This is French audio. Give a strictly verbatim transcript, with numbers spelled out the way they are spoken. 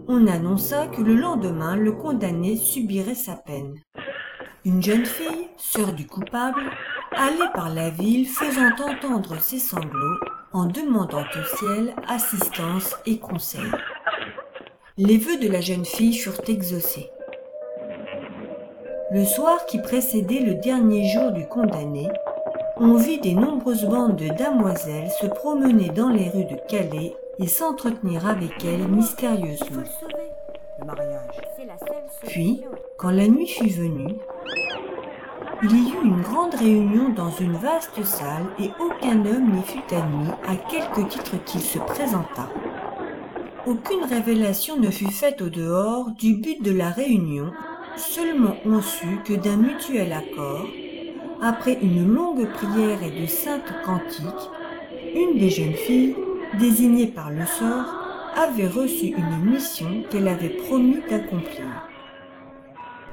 on annonça que le lendemain le condamné subirait sa peine. Une jeune fille, sœur du coupable, allait par la ville faisant entendre ses sanglots en demandant au ciel assistance et conseil. Les vœux de la jeune fille furent exaucés. Le soir qui précédait le dernier jour du condamné, on vit des nombreuses bandes de damoiselles se promener dans les rues de Calais et s'entretenir avec elles mystérieusement. Puis, quand la nuit fut venue, il y eut une grande réunion dans une vaste salle et aucun homme n'y fut admis à quelque titre qu'il se présentât. Aucune révélation ne fut faite au dehors du but de la réunion, seulement on sut que d'un mutuel accord, après une longue prière et de saintes cantiques, une des jeunes filles, désignée par le sort, avait reçu une mission qu'elle avait promis d'accomplir.